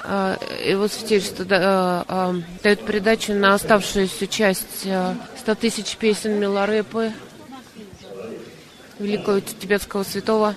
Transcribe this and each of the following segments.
Его святейшество дает передачу на оставшуюся часть 100 тысяч песен Миларепы, великого тибетского святого.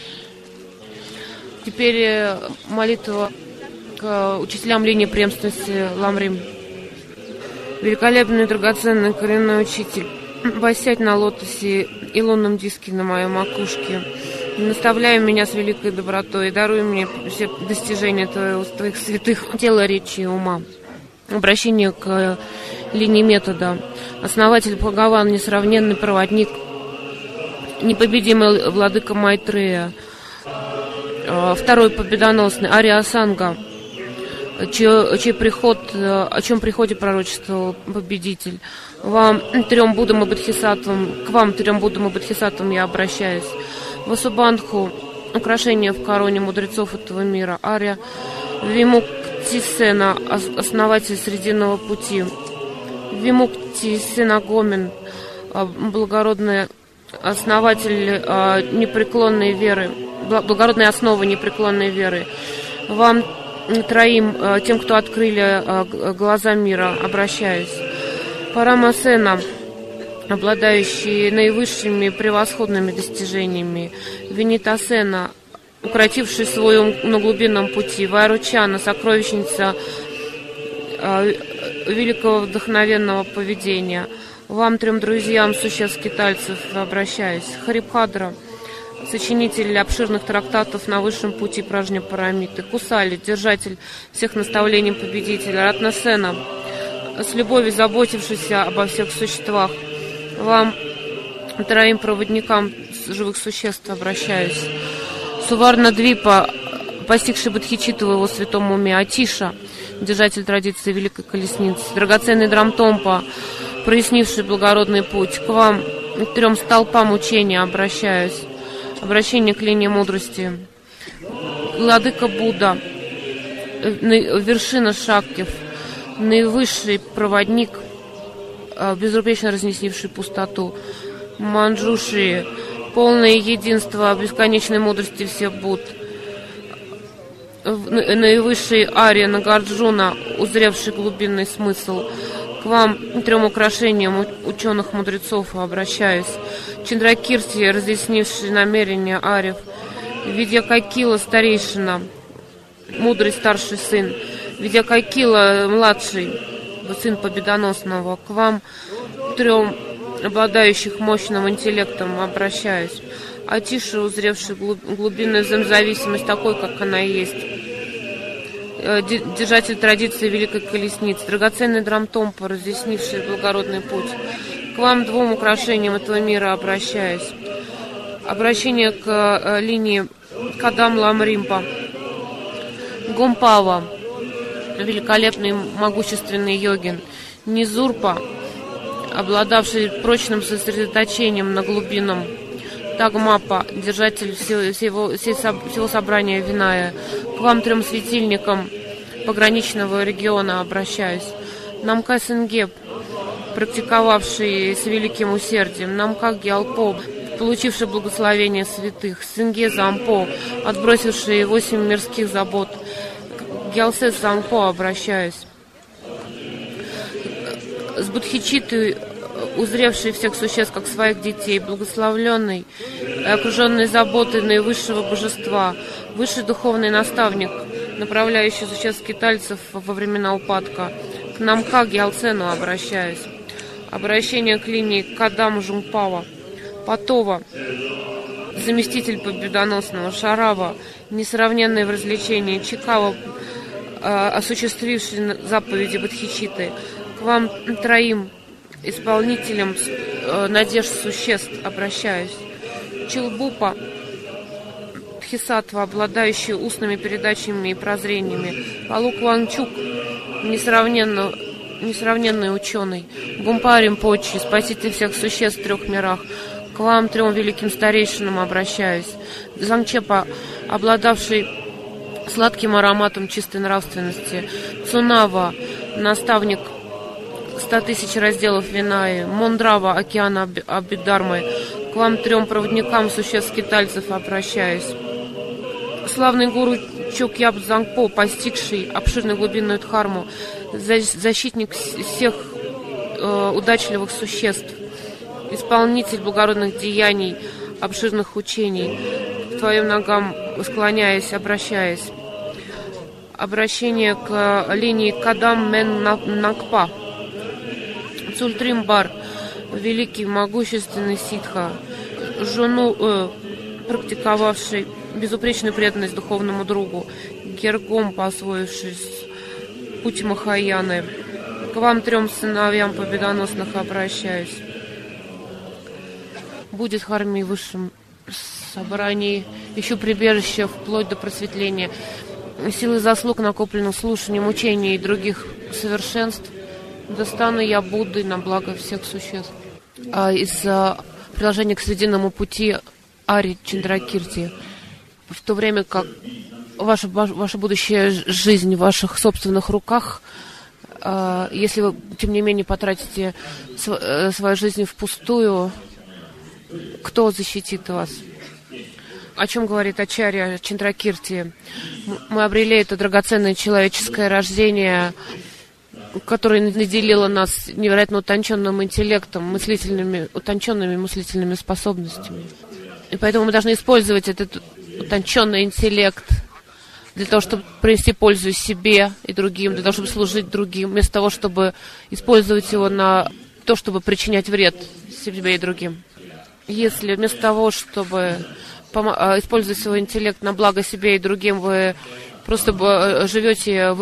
Теперь молитва к учителям линии преемственности Ламрим. Великолепный, драгоценный, коренной учитель, воссядь на лотосе и лунном диске на моей макушке. Наставляй меня с великой добротой и даруй мне все достижения твоих святых тела, речи и ума. Обращение к линии метода. Основатель Бхагаван, несравненный проводник, непобедимый владыка Майтрея. Второй победоносный Ария Санга, о чем приходе пророчествовал победитель. К вам, трем Буддам и Бодхисаттвам, я обращаюсь. Васубандху, украшение в короне мудрецов этого мира. Ария Вимуктисена, основатель Срединного пути. Вимуктисена Гомин, благородный основатель непреклонной веры, благородная основа непреклонной веры. Вам троим, тем, кто открыли глаза мира, обращаюсь. Парамасена, обладающий наивысшими превосходными достижениями. Винитасена, укротивший свой ум на глубинном пути. Вайручана, сокровищница великого вдохновенного поведения. Вам, трем друзьям существ-скитальцев, обращаюсь. Харибхадра, сочинитель обширных трактатов на высшем пути Пражня-Парамиты. Кусали, держатель всех наставлений победителя. Ратнасена, с любовью заботившийся обо всех существах. Вам, троим проводникам живых существ, обращаюсь. Суварна-Двипа, постигший Бодхичитту в его святом уме. Атиша, держатель традиции Великой Колесницы. Драгоценный Драмтомпа, прояснивший благородный путь. К вам, трем столпам учения, обращаюсь. Обращение к линии мудрости. Владыка Будда, вершина Шактив, наивысший проводник, безупречно разнесивший пустоту. Манджуши, полное единство бесконечной мудрости всех Будд. Наивысший Ария Нагарджуна, узревший глубинный смысл. К вам, трем украшениям ученых-мудрецов, обращаюсь. Чандракирти, разъяснивший намерения Арьев. Видьякакила, старейшина, мудрый старший сын. Видьякакила, младший, сын победоносного. К вам, трем обладающих мощным интеллектом, обращаюсь. Атиша, узревший глубинную взаимозависимость такой, как она и есть. Держатель традиции Великой Колесницы. Драгоценный Драмтомпа, разъяснивший благородный путь. К вам, двум украшениям этого мира, обращаюсь. Обращение к линии Кадам Ламримпа. Гомпава, великолепный могущественный йогин. Низурпа, обладавший прочным сосредоточением на глубинном. Тагмапа, держатель всего собрания Виная. К вам, трем светильникам пограничного региона, обращаюсь. Намка Сенгеп, практиковавший с великим усердием. Намка Гьялпо, получивший благословение святых. Сенге Зампо, отбросивший 8 мирских забот. Гьялсе Зампо, обращаюсь. С Бодхичиттой, узревший всех существ как своих детей, благословленный, окруженный заботой наивысшего божества, высший духовный наставник, направляющий существ-скитальцев во времена упадка. К Намка Гьялцену обращаюсь. Обращение к линии Кадам Жумпава. Патова, заместитель победоносного. Шарава, несравненный в развлечении. Чикава, осуществивший заповеди Бодхичитты. К вам, троим исполнителям надежд существ, обращаюсь. Чилбупа, Бодхисаттва, обладающий устными передачами и прозрениями. Палук Вангчук, несравненный ученый. Гумпа Римпочи, спаситель всех существ в 3 мирах. К вам, трем великим старейшинам, обращаюсь. Замчепа, обладавший сладким ароматом чистой нравственности. Цунава, наставник 100 тысяч разделов Винаи. Мондрава, океана Абидармы. К вам, трем проводникам существ-скитальцев, обращаюсь. Славный гуру Чокьяб Дзангпо, постигший обширную глубинную дхарму, защитник всех удачливых существ, исполнитель благородных деяний, обширных учений, к твоим ногам склоняясь, обращаясь. Обращение к линии Кадам Мен Накпа. Цультримбар, великий могущественный ситха, жену, практиковавший безупречную преданность духовному другу, Гергом, освоившись путь Махаяны, к вам 3 сыновьям победоносных обращаюсь. Будет в армии высшем собрании, ищу прибежище вплоть до просветления, силы заслуг, накопленных слушанием учений и других совершенств, достану я Буддой на благо всех существ. Из приложения к Срединному пути Ари Чандракирти. В то время как ваша будущая жизнь в ваших собственных руках, если вы, тем не менее, потратите свою жизнь впустую, кто защитит вас? О чем говорит Ачарья Чандракирти? Мы обрели это драгоценное человеческое рождение, которое наделило нас невероятно утонченным интеллектом, утонченными мыслительными способностями. И поэтому мы должны использовать этот утонченный интеллект для того, чтобы принести пользу себе и другим, для того, чтобы служить другим, вместо того, чтобы использовать его на то, чтобы причинять вред себе и другим. Если вместо того, чтобы использовать свой интеллект на благо себе и другим, вы просто живете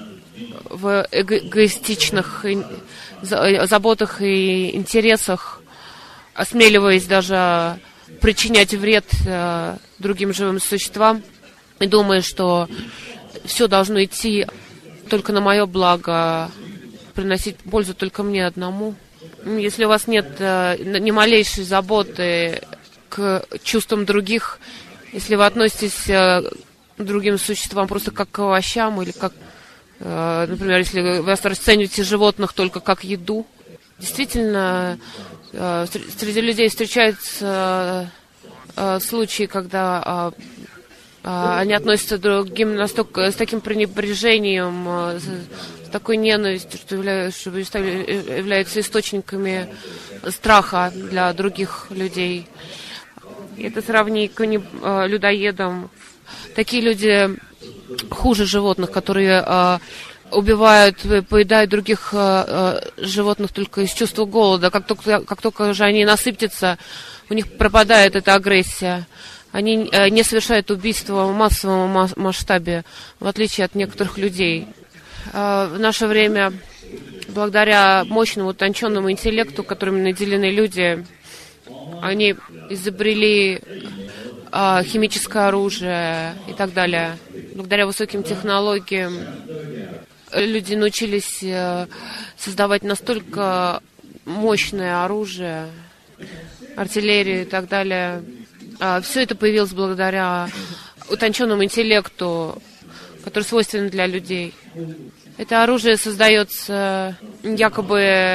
в эгоистичных заботах и интересах, осмеливаясь даже причинять вред другим живым существам, и думая, что все должно идти только на мое благо, приносить пользу только мне одному. Если у вас нет ни малейшей заботы к чувствам других, если вы относитесь к другим существам просто как к овощам, или как, например, если вы расцениваете животных только как еду, действительно, среди людей встречаются случаи, когда они относятся к другим настолько, с таким пренебрежением, с такой ненавистью, что являются источниками страха для других людей. И это сравни к людоедам. Такие люди хуже животных, которые убивают, поедают других животных только из чувства голода. Как только же они насытятся, у них пропадает эта агрессия. Они не совершают убийства в массовом масштабе, в отличие от некоторых людей. В наше время, благодаря мощному, утонченному интеллекту, которым наделены люди, они изобрели химическое оружие и так далее. Благодаря высоким технологиям люди научились создавать настолько мощное оружие, артиллерию и так далее. Все это появилось благодаря утонченному интеллекту, который свойственен для людей. Это оружие создается якобы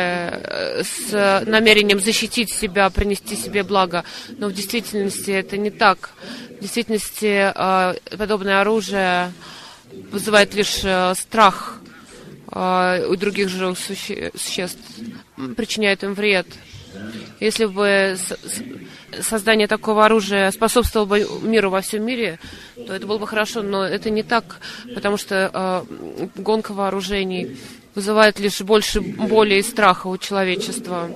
с намерением защитить себя, принести себе благо, но в действительности это не так. В действительности подобное оружие вызывает лишь страх у других живых существ, причиняет им вред. Если бы создание такого оружия способствовало бы миру во всем мире, то это было бы хорошо, но это не так, потому что гонка вооружений вызывает лишь больше боли и страха у человечества.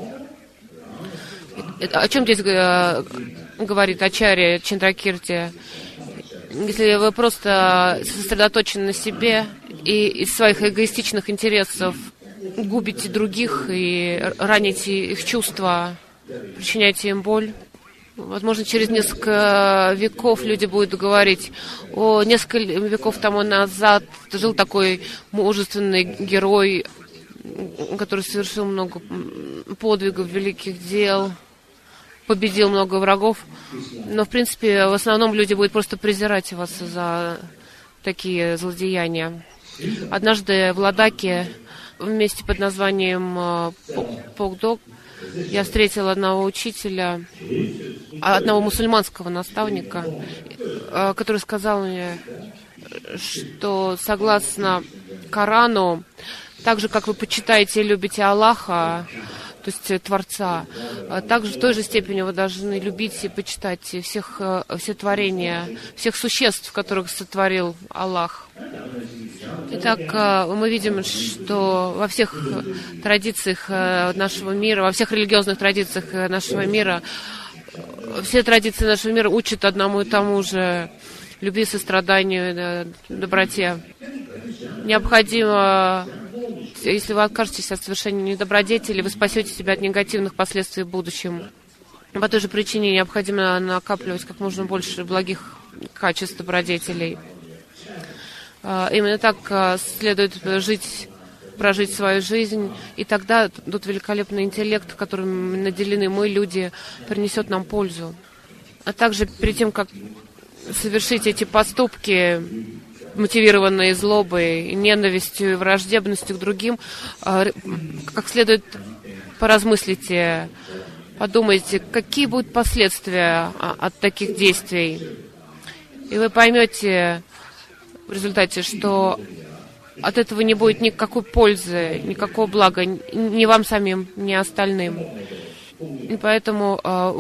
О чем здесь говорит Ачарья Чандракирти? Если вы просто сосредоточены на себе и из своих эгоистичных интересов губите других и раните их чувства, причиняете им боль, возможно, через несколько веков люди будут говорить: о, несколько веков тому назад жил такой мужественный герой, который совершил много подвигов, великих дел, победил много врагов. Но, в принципе, в основном люди будут просто презирать вас за такие злодеяния. Однажды в Ладаке, в месте под названием Покдог, я встретила одного учителя, одного мусульманского наставника, который сказал мне: что согласно Корану, так же, как вы почитаете и любите Аллаха, то есть Творца, также в той же степени вы должны любить и почитать все творения, всех существ, которых сотворил Аллах. Итак, мы видим, что во всех традициях нашего мира, во всех религиозных традициях нашего мира, все традиции нашего мира учат одному и тому же: любви, состраданию, доброте. Необходимо, если вы откажетесь от совершения недобродетели, вы спасете себя от негативных последствий в будущем. По той же причине необходимо накапливать как можно больше благих качеств добродетелей. Именно так следует прожить свою жизнь, и тогда тот великолепный интеллект, которым наделены мы, люди, принесет нам пользу. А также перед тем, как совершить эти поступки, мотивированные злобой, ненавистью и враждебностью к другим, как следует поразмыслите, подумайте, какие будут последствия от таких действий. И вы поймете в результате, что от этого не будет никакой пользы, никакого блага ни вам самим, ни остальным. И поэтому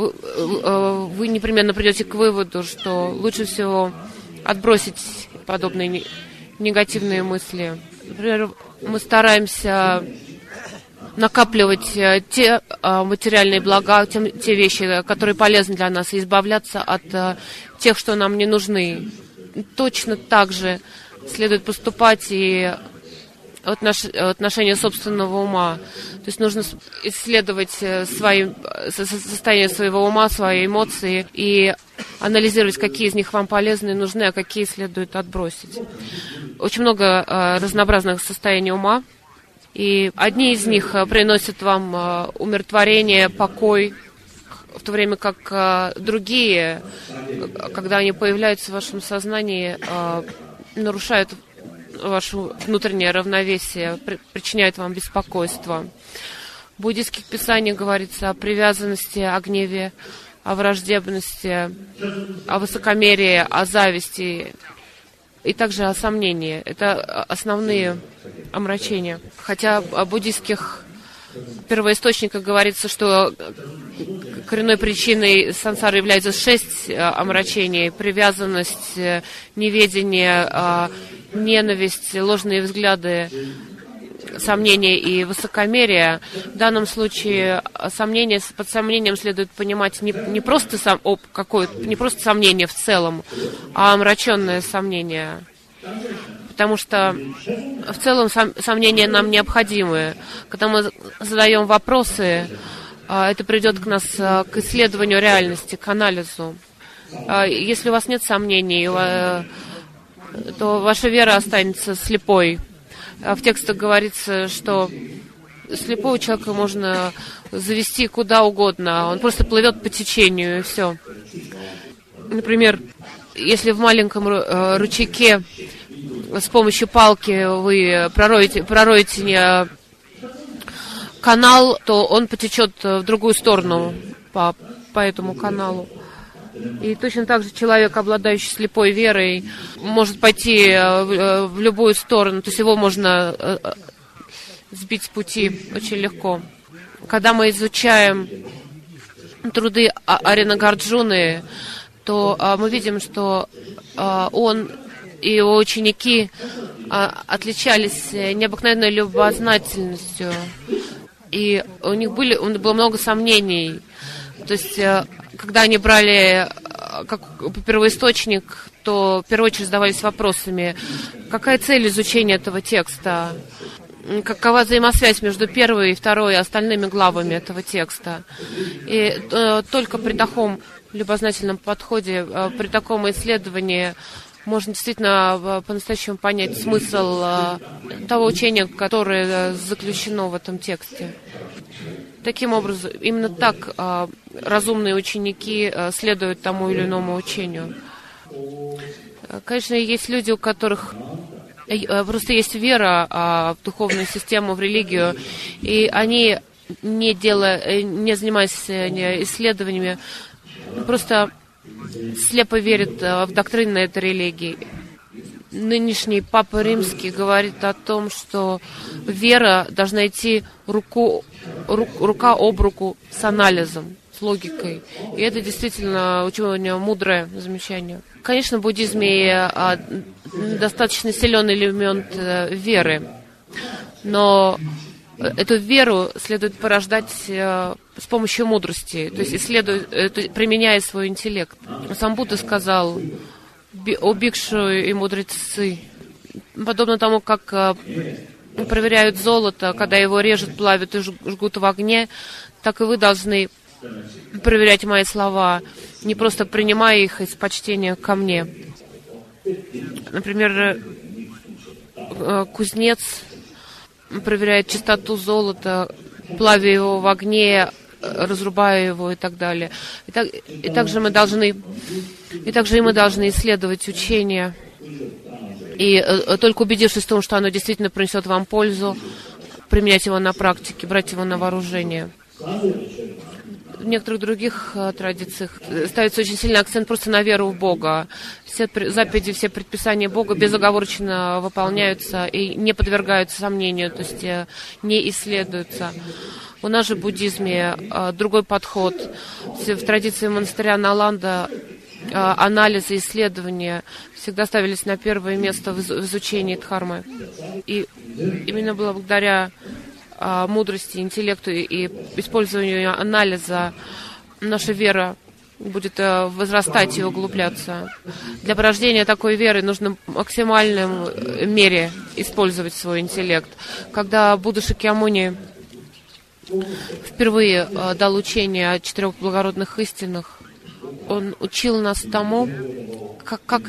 вы непременно придете к выводу, что лучше всего отбросить подобные негативные мысли. Например, мы стараемся накапливать те материальные блага, те вещи, которые полезны для нас, и избавляться от тех, что нам не нужны. Точно так же следует поступать и в отношении собственного ума. То есть нужно исследовать состояние своего ума, свои эмоции и анализировать, какие из них вам полезны и нужны, а какие следует отбросить. Очень много разнообразных состояний ума, и одни из них приносят вам умиротворение, покой, в то время как другие, когда они появляются в вашем сознании, нарушают ваше внутреннее равновесие, причиняют вам беспокойство. В буддийских писаниях говорится о привязанности, о гневе, о враждебности, о высокомерии, о зависти и также о сомнении. Это основные омрачения. Хотя в буддийских первоисточниках говорится, что коренной причиной сансары является 6 омрачений: привязанность, неведение, ненависть, ложные взгляды, сомнения и высокомерие. В данном случае под сомнением следует понимать не просто сомнение в целом, а омраченное сомнение. Потому что в целом сомнения нам необходимы. Когда мы задаем вопросы, это приведет нас к исследованию реальности, к анализу. Если у вас нет сомнений, то ваша вера останется слепой. В текстах говорится, что слепого человека можно завести куда угодно. Он просто плывет по течению, и все. Например, если в маленьком ручейке с помощью палки вы пророете канал, то он потечет в другую сторону по этому каналу. И точно так же человек, обладающий слепой верой, может пойти в любую сторону, то есть его можно сбить с пути очень легко. Когда мы изучаем труды Аринагарджуны, то мы видим, что он и его ученики отличались необыкновенной любознательностью, и у них было много сомнений. То есть, когда они брали как первоисточник, то в первую очередь задавались вопросами: какая цель изучения этого текста? Какова взаимосвязь между первой и второй и остальными главами этого текста? И только при таком любознательном подходе, при таком исследовании можно действительно по-настоящему понять смысл того учения, которое заключено в этом тексте. Таким образом, именно так разумные ученики следуют тому или иному учению. Конечно, есть люди, у которых просто есть вера в духовную систему, в религию, и они, не занимаясь исследованиями, просто слепо верят в доктрины этой религии. нынешний Папа Римский говорит о том, что вера должна идти рука об руку с анализом, с логикой. И это действительно очень мудрое замечание. Конечно, в буддизме достаточно силен элемент веры, но эту веру следует порождать с помощью мудрости, то есть применяя свой интеллект. Сам Будда сказал: «О бикшу и мудрецы, подобно тому, как проверяют золото, когда его режут, плавят и жгут в огне, так и вы должны проверять мои слова, не просто принимая их из почтения ко мне». Например, кузнец проверяет чистоту золота, плавя его в огне, разрубая его и так далее. И также мы должны исследовать учение. И только убедившись в том, что оно действительно принесет вам пользу, применять его на практике, брать его на вооружение. В некоторых других традициях ставится очень сильный акцент просто на веру в Бога. Все заповеди, все предписания Бога безоговорочно выполняются и не подвергаются сомнению, то есть не исследуются. У нас же в буддизме другой подход. В традиции монастыря Наланда анализ и исследования всегда ставились на первое место в изучении дхармы. И именно благодаря мудрости, интеллекту и использованию анализа наша вера будет возрастать и углубляться. Для порождения такой веры нужно в максимальной мере использовать свой интеллект. Когда Будда Шакьямуни впервые дал учение о 4 благородных истинах, он учил нас тому, как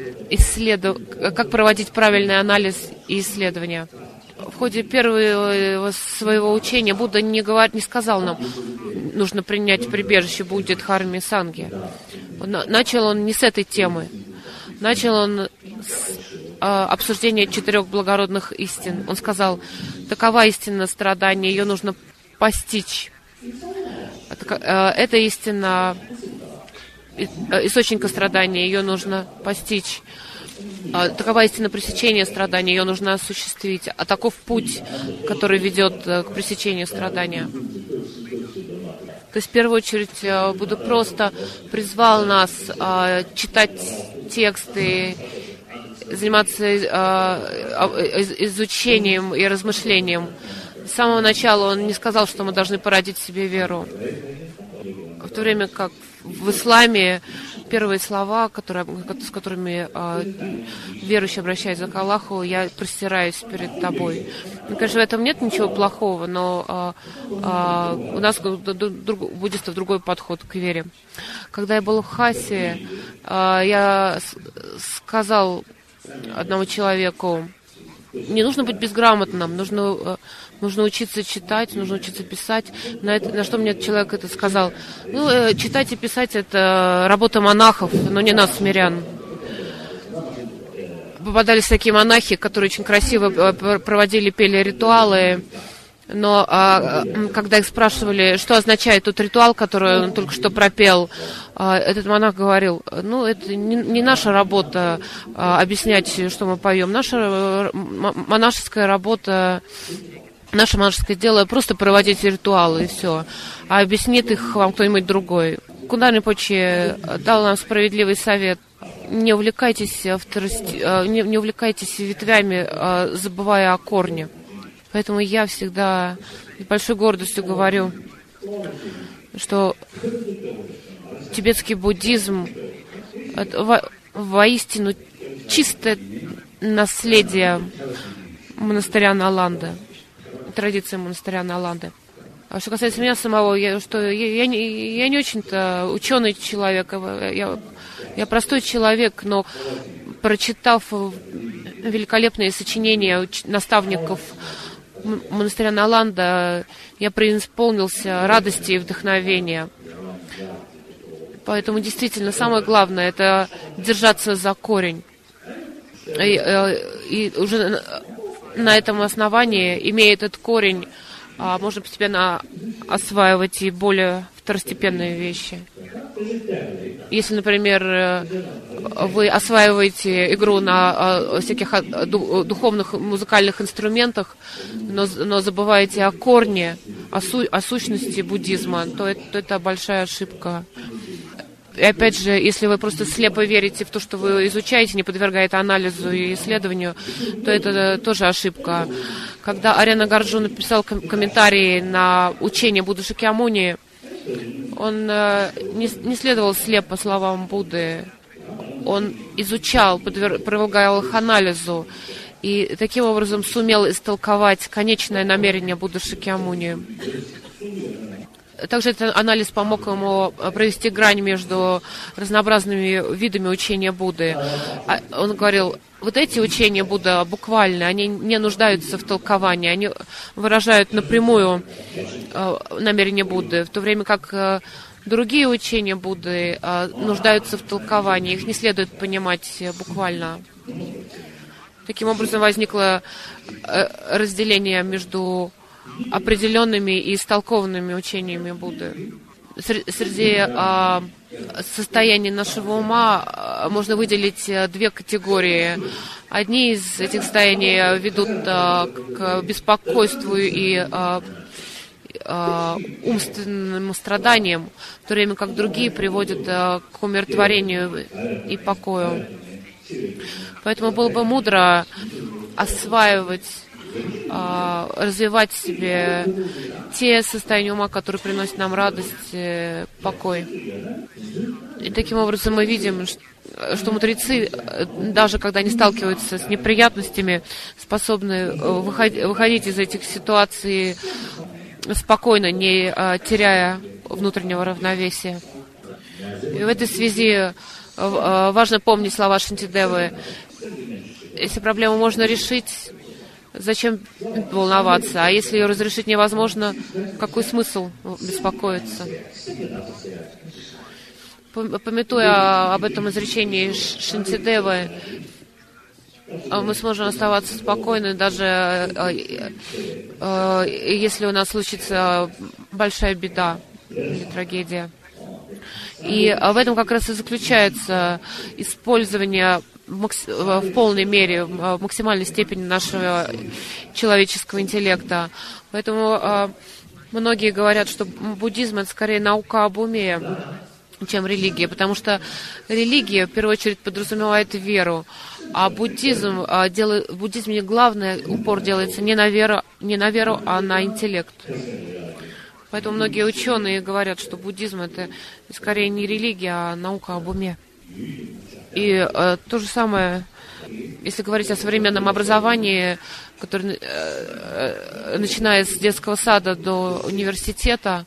проводить правильный анализ и исследования. В ходе первого своего учения Будда не сказал нам, нужно принять прибежище Будде, Дхарме, Санге. Начал он не с этой темы. Начал он с обсуждения 4 благородных истин. Он сказал: такова истина страдания, ее нужно постичь. Это истина источника страдания, ее нужно постичь. Такова истина пресечения страданий, ее нужно осуществить. А таков путь, который ведет к пресечению страдания. То есть, в первую очередь, Будда просто призвал нас читать тексты, заниматься изучением и размышлением. С самого начала он не сказал, что мы должны породить в себе веру. В то время как в исламе первые слова, с которыми верующий обращается к Аллаху: «Я простираюсь перед тобой». Ну, конечно, в этом нет ничего плохого, но у нас, у буддистов, другой подход к вере. Когда я был в Хасе, я сказал одному человеку: не нужно быть безграмотным, нужно учиться читать, нужно учиться писать. На что мне человек это сказал: читать и писать — это работа монахов, но не нас, смирян. Попадались такие монахи, которые очень красиво проводили, пели ритуалы, но когда их спрашивали, что означает тот ритуал, который он только что пропел, этот монах говорил: это не наша работа объяснять, что мы поем. Наша монашеская работа, наше монашеское дело — просто проводить ритуалы, и все. А объяснит их вам кто-нибудь другой. Кундар Ринпоче дал нам справедливый совет: не увлекайтесь ветвями, забывая о корне. Поэтому я всегда с большой гордостью говорю, что тибетский буддизм — это воистину чистое наследие монастыря Наланда, традиции монастыря Наланды. А что касается меня самого, я не очень-то ученый человек, я простой человек, но прочитав великолепные сочинения наставников монастыря Наланда, я преисполнился радости и вдохновения. Поэтому действительно самое главное — это держаться за корень. И уже на этом основании, имея этот корень, можно постепенно осваивать и более второстепенные вещи. Если, например, вы осваиваете игру на всяких духовных музыкальных инструментах, но забываете о корне, о сущности буддизма, то это большая ошибка. И опять же, если вы просто слепо верите в то, что вы изучаете, не подвергая это анализу и исследованию, то это тоже ошибка. Когда Арья Нагарджуна написал комментарии на учение Будды Шакьямуни, он не следовал слепо словам Будды. Он изучал, подвергал их анализу и таким образом сумел истолковать конечное намерение Будды Шакьямуни. Также этот анализ помог ему провести грань между разнообразными видами учения Будды. Он говорил, вот эти учения Будды буквально, они не нуждаются в толковании, они выражают напрямую намерение Будды, в то время как другие учения Будды нуждаются в толковании, их не следует понимать буквально. Таким образом возникло разделение между определенными и истолкованными учениями Будды. Среди состояний нашего ума можно выделить две категории. Одни из этих состояний ведут к беспокойству и умственным страданиям, в то время как другие приводят к умиротворению и покою. Поэтому было бы мудро осваивать, развивать в себе те состояния ума, которые приносят нам радость, покой. И таким образом мы видим, что мудрецы, даже когда они сталкиваются с неприятностями, способны выходить из этих ситуаций спокойно, не теряя внутреннего равновесия. И в этой связи важно помнить слова Шантидевы. Если проблему можно решить, зачем волноваться? А если ее разрешить невозможно, какой смысл беспокоиться? Памятуя об этом изречении Шантидевы, мы сможем оставаться спокойны, даже если у нас случится большая беда или трагедия. И в этом как раз и заключается использование в полной мере, в максимальной степени нашего человеческого интеллекта. Поэтому многие говорят, что буддизм — это скорее наука об уме, чем религия, потому что религия в первую очередь подразумевает веру, а в буддизме главный упор делается не на веру, а на интеллект. Поэтому многие ученые говорят, что буддизм — это скорее не религия, а наука об уме. И то же самое, если говорить о современном образовании, которое, начиная с детского сада до университета,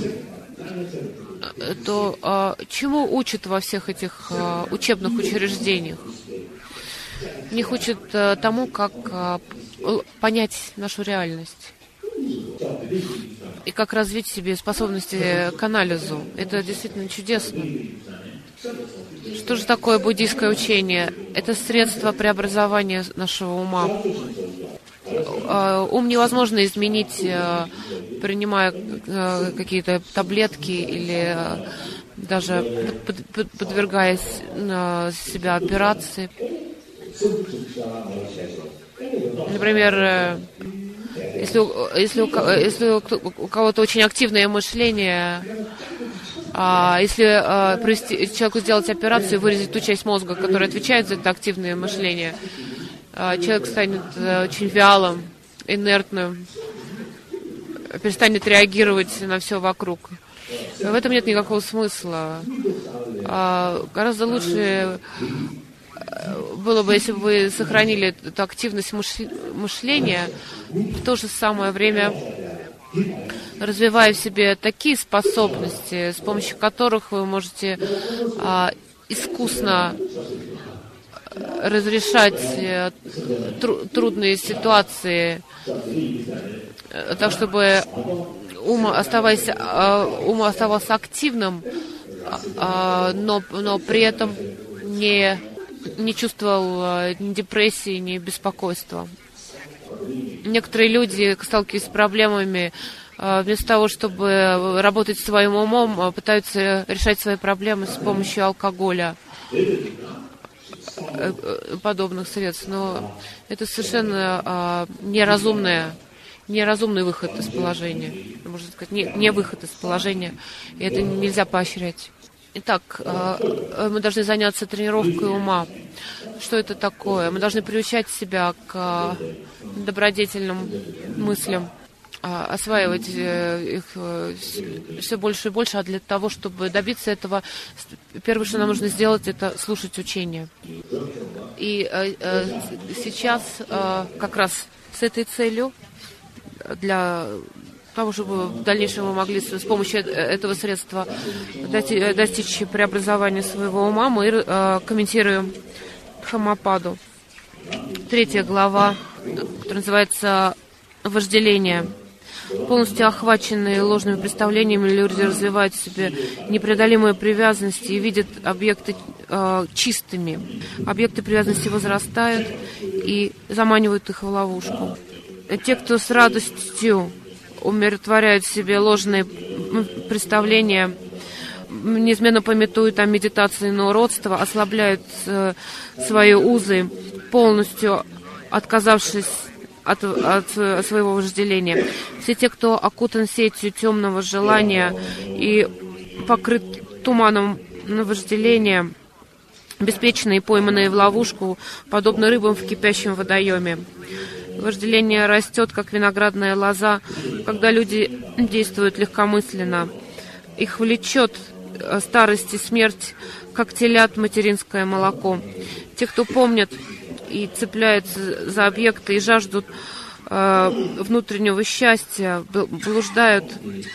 то чему учат во всех этих учебных учреждениях? Их учат тому, как понять нашу реальность и как развить в себе способности к анализу. Это действительно чудесно. Что же такое буддийское учение? Это средство преобразования нашего ума. Ум невозможно изменить, принимая какие-то таблетки или даже подвергая себя операции. Например, если у кого-то очень активное мышление, если человеку сделать операцию и вырезать ту часть мозга, которая отвечает за это активное мышление, человек станет очень вялым, инертным, перестанет реагировать на все вокруг. В этом нет никакого смысла. Гораздо лучше было бы, если бы вы сохранили эту активность мышления, в то же самое время развивая в себе такие способности, с помощью которых вы можете искусно разрешать трудные ситуации, так чтобы ум оставался активным, но при этом не чувствовал ни депрессии, ни беспокойства. Некоторые люди, сталкиваясь с проблемами, вместо того, чтобы работать своим умом, пытаются решать свои проблемы с помощью алкоголя. подобных средств, но это совершенно неразумный выход из положения, можно сказать, не выход из положения, и это нельзя поощрять. Итак, мы должны заняться тренировкой ума. Что это такое? Мы должны приучать себя к добродетельным мыслям, осваивать их все больше и больше, а для того, чтобы добиться этого, первое, что нам нужно сделать, это слушать учения. И сейчас как раз с этой целью, для того, чтобы в дальнейшем мы могли с помощью этого средства достичь преобразования своего ума, мы комментируем Дхаммападу. 3 глава, которая называется «Вожделение». Полностью охваченные ложными представлениями, люди развивают в себе непреодолимые привязанности и видят объекты чистыми. Объекты привязанности возрастают и заманивают их в ловушку. Те, кто с радостью умиротворяют в себе ложные представления, неизменно памятуют о медитации на уродство, ослабляют свои узы, полностью отказавшись от своего вожделения. Все те, кто окутан сетью темного желания и покрыт туманом вожделения, беспечные, пойманные в ловушку, подобно рыбам в кипящем водоеме. Вожделение растет, как виноградная лоза, когда люди действуют легкомысленно. Их влечет старость и смерть, как телят материнское молоко. Те, кто помнят и цепляются за объекты и жаждут внутреннего счастья, блуждают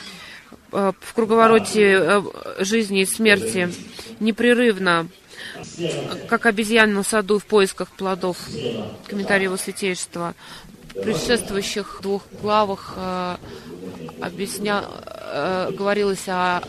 в круговороте жизни и смерти непрерывно, как обезьяна в саду в поисках плодов. Комментарий Его Святейшества. В предшествующих 2 главах говорилось о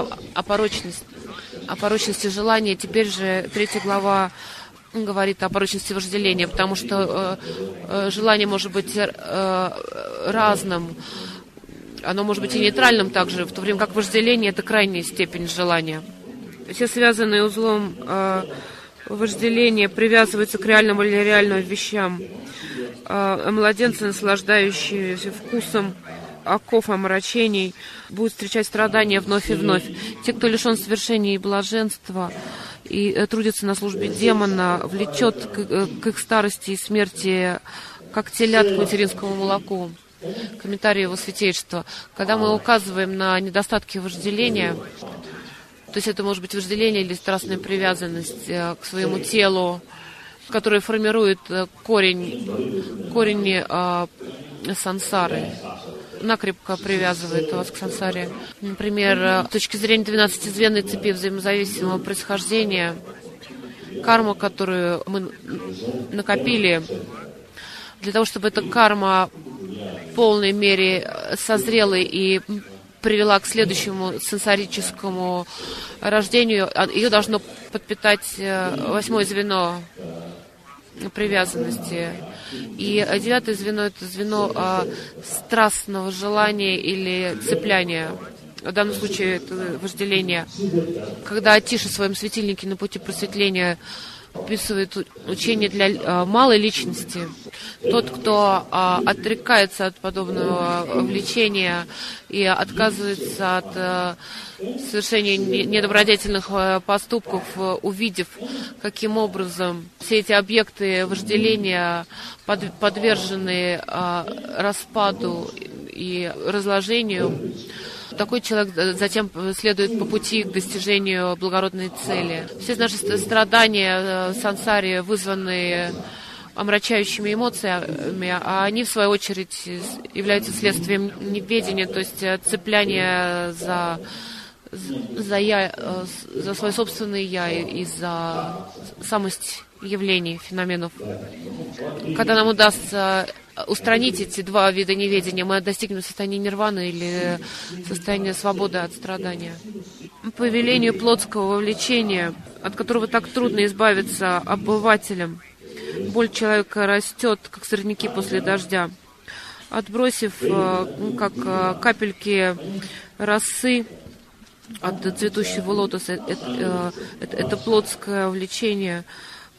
порочности желания. Теперь же 3 глава говорит о порочности вожделения, потому что желание может быть разным. Оно может быть и нейтральным также, в то время как вожделение – это крайняя степень желания. Все связанные узлом вожделения привязываются к реальным или нереальным вещам. Младенцы, наслаждающиеся вкусом оков омрачений, будут встречать страдания вновь и вновь. Те, кто лишен совершения и блаженства и трудится на службе демона, влечет к их старости и смерти, как телят к материнскому молоку. Комментарий Его Святейшества. Когда мы указываем на недостатки вожделения, то есть это может быть вожделение или страстная привязанность к своему телу, которая формирует корень сансары, накрепко привязывает вас к сансаре. Например, с точки зрения 12-звенной цепи взаимозависимого происхождения, карма, которую мы накопили, для того, чтобы эта карма в полной мере созрела и привела к следующему сенсорическому рождению, ее должно подпитать 8-е звено привязанности. И 9-е звено – это звено страстного желания или цепляния. В данном случае это вожделение. Когда Атиша в своем светильнике на пути просветления описывает учение для малой личности, тот, кто отрекается от подобного влечения и отказывается от совершения недобродетельных поступков, увидев, каким образом все эти объекты вожделения подвержены распаду и разложению, такой человек затем следует по пути к достижению благородной цели. Все наши страдания сансари вызваны омрачающими эмоциями, а они, в свою очередь, являются следствием неведения, то есть цепляния за свой собственный я и за самость явлений, феноменов. Когда нам удастся устранить эти 2 вида неведения, мы достигнем состояния нирваны или состояния свободы от страдания. По велению плотского влечения, от которого так трудно избавиться обывателям, боль человека растет, как сорняки после дождя. Отбросив, как капельки росы от цветущего лотоса, это плотское влечение,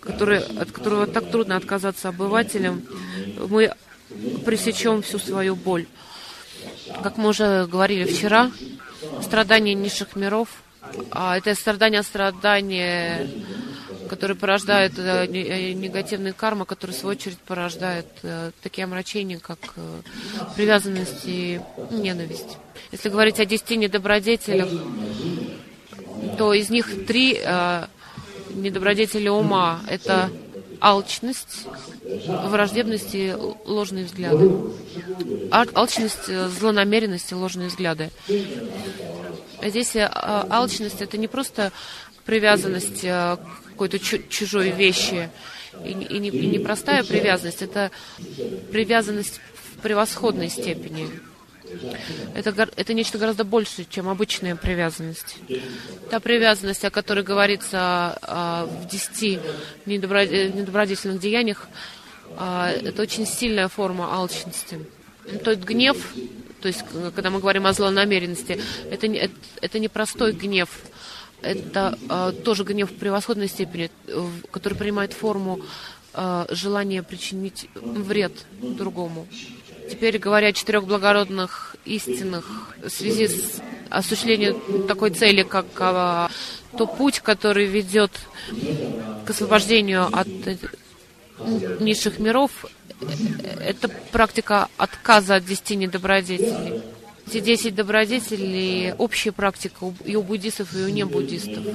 от которого так трудно отказаться обывателям, мы пресечем всю свою боль. Как мы уже говорили вчера, страдания низших миров, это страдания, которые порождают негативные кармы, которые в свою очередь порождают такие омрачения, как привязанность и ненависть. Если говорить о 10 недобродетелях, то из них 3 недобродетели ума — это алчность, враждебность и ложные взгляды. Алчность, злонамеренность и ложные взгляды. Здесь алчность — это не просто привязанность к какой-то чужой вещи, и не простая привязанность, это привязанность в превосходной степени. Это нечто гораздо большее, чем обычная привязанность. Та привязанность, о которой говорится в 10 недобродетельных деяниях, это очень сильная форма алчности. Тот гнев, то есть, когда мы говорим о злонамеренности, это не простой гнев, это тоже гнев в превосходной степени, который принимает форму желания причинить вред другому. Теперь, говоря о 4 благородных истинах в связи с осуществлением такой цели, как то путь, который ведет к освобождению от низших миров, это практика отказа от 10 недобродетелей. Эти 10 добродетелей — общая практика и у буддистов, и у небуддистов.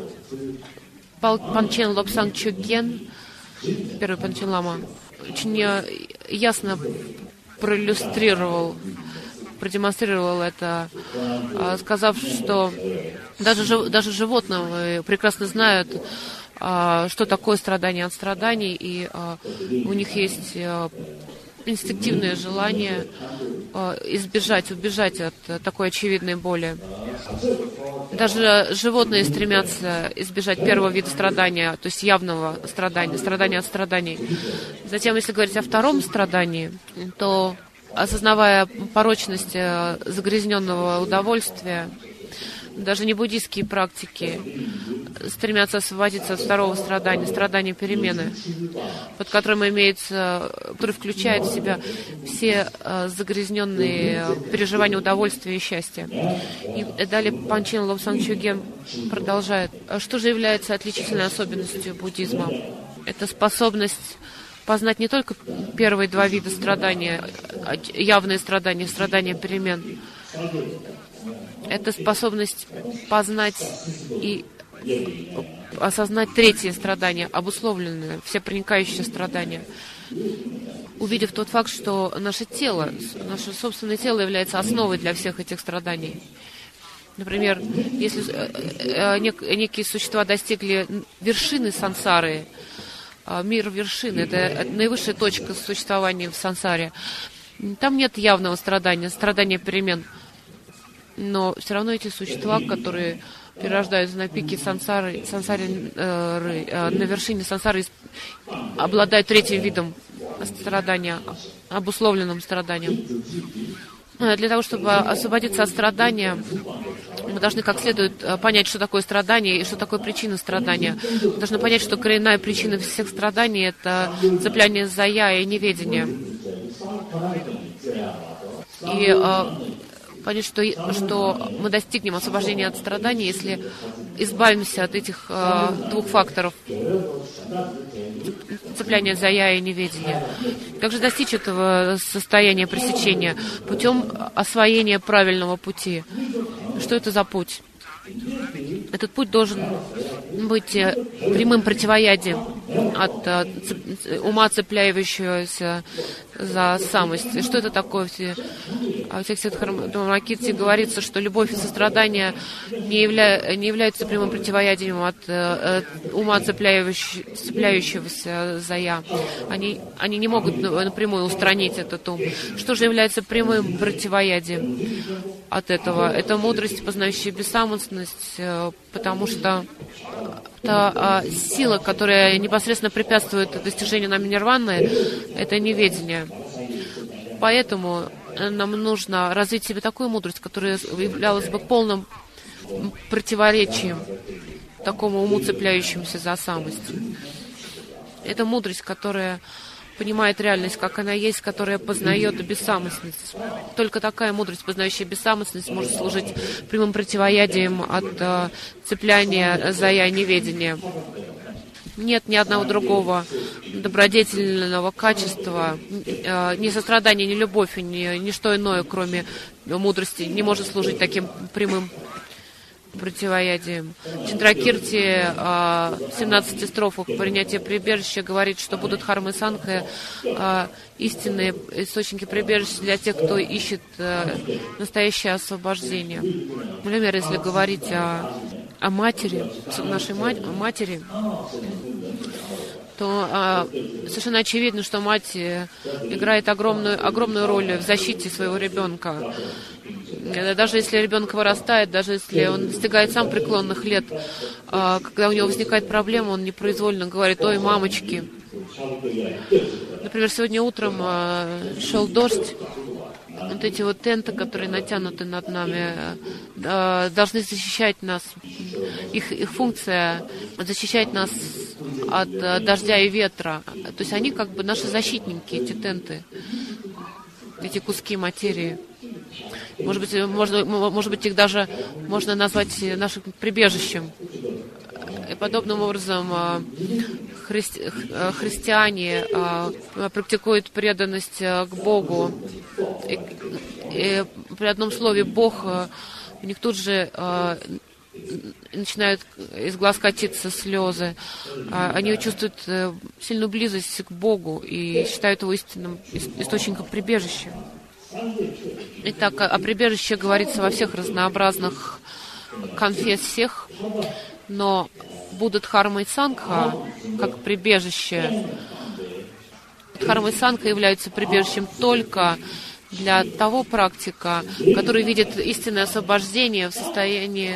Панчен Лобсанг Чоген, первый Панчен Лама, очень ясно продемонстрировал это, сказав, что даже животные прекрасно знают, что такое страдание от страданий, и у них есть инстинктивное желание убежать от такой очевидной боли. Даже животные стремятся избежать первого вида страдания, то есть явного страдания от страданий. Затем, если говорить о втором страдании, то, осознавая порочность загрязненного удовольствия, даже не буддийские практики стремятся освободиться от второго страдания перемены, под которым который включает в себя все загрязненные переживания удовольствия и счастья. И далее Панчен Лобсанг Чоген продолжает. Что же является отличительной особенностью буддизма? Это способность познать не только первые 2 вида страдания, явные страдания, страдания перемен. Это способность познать и осознать 3-е страдание, обусловленное, всепроникающее страдание. Увидев тот факт, что наше собственное тело является основой для всех этих страданий. Например, если некие существа достигли вершины сансары, мир вершины — это наивысшая точка существования в сансаре, там нет явного страдания перемен. Но все равно эти существа, которые перерождаются на пике сансары, на вершине сансары, обладают 3-м видом страдания, обусловленным страданием. Для того, чтобы освободиться от страдания, мы должны как следует понять, что такое страдание и что такое причина страдания. Мы должны понять, что коренная причина всех страданий — это цепляние за «я» и неведение. И понять, что мы достигнем освобождения от страданий, если избавимся от этих 2 факторов — цепляния за «я» и неведения. Как же достичь этого состояния пресечения? Путем освоения правильного пути. Что это за путь? Этот путь должен быть прямым противоядием от ума, цепляющегося за самость. Что это такое? Во всех Дхармакирте говорится, что любовь и сострадание не являются прямым противоядием от ума, цепляющегося за «я». Они не могут напрямую устранить этот ум. Что же является прямым противоядием от этого? Это мудрость, познающая бессамостность, потому что та сила, которая непосредственно препятствует достижению нами нирваны, это неведение. Поэтому нам нужно развить в себе такую мудрость, которая являлась бы полным противоречием такому уму, цепляющемуся за самость. Это мудрость, которая понимает реальность, как она есть, которая познает бессамостность. Только такая мудрость, познающая бессамостность, может служить прямым противоядием от цепляния за я-неведение. Нет ни одного другого добродетельного качества, ни сострадание, ни любовь, ни ничто иное, кроме мудрости, не может служить таким прямым противоядием. Чандракирти в 17 строфах «Принятие прибежища» говорит, что будут харма и санкха истинные источники прибежища для тех, кто ищет настоящее освобождение. Например, если говорить о матери, нашей матери, то совершенно очевидно, что мать играет огромную роль в защите своего ребенка. Даже если ребенок вырастает, даже если он достигает сам преклонных лет, когда у него возникает проблема, он непроизвольно говорит: «Ой, мамочки». Например, сегодня утром шел дождь. Вот эти вот тенты, которые натянуты над нами, должны защищать нас. Их функция защищать нас от дождя и ветра. То есть они как бы наши защитники, эти тенты, эти куски материи. Может быть, их даже можно назвать нашим прибежищем. И подобным образом христиане практикуют преданность к Богу. И при одном слове «Бог» у них тут же начинают из глаз катиться слезы. Они чувствуют сильную близость к Богу и считают его истинным источником прибежища. Итак, о прибежище говорится во всех разнообразных конфессиях, но Буддха-дхарма и сангха как прибежище. Дхарма и сангха являются прибежищем только для того практика, который видит истинное освобождение в состоянии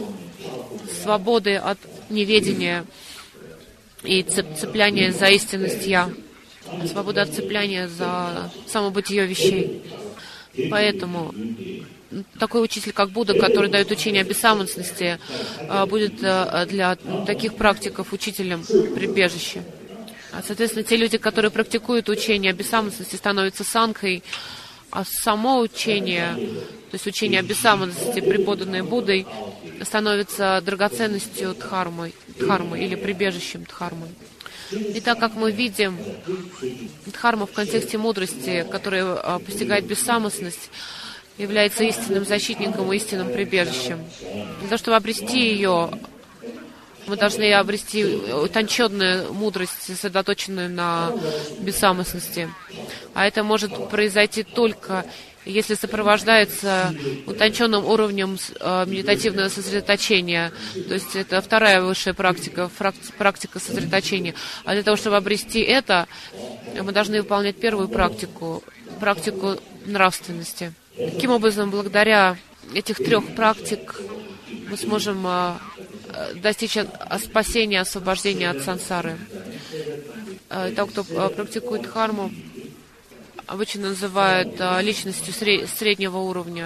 свободы от неведения и цепляния за истинность «я», свобода от цепляния за самобытие вещей. Поэтому такой учитель, как Будда, который дает учение о бессамостности, будет для таких практиков учителем прибежища. Соответственно, те люди, которые практикуют учение о бессамостности, становятся сангхой, а само учение, то есть учение о бессамостности, преподанное Буддой, становится драгоценностью дхармы или прибежищем дхармы. И так как мы видим, дхарма в контексте мудрости, которая постигает бессамостность, является истинным защитником и истинным прибежищем. Для того, чтобы обрести ее, мы должны обрести утонченную мудрость, сосредоточенную на бессамостности. А это может произойти только если сопровождается утонченным уровнем медитативного сосредоточения. То есть это вторая высшая практика, практика сосредоточения. А для того, чтобы обрести это, мы должны выполнять первую практику нравственности. Таким образом, благодаря этих трех практик мы сможем достичь спасения, освобождения от сансары. Тот, кто практикует дхарму, обычно называют личностью среднего уровня.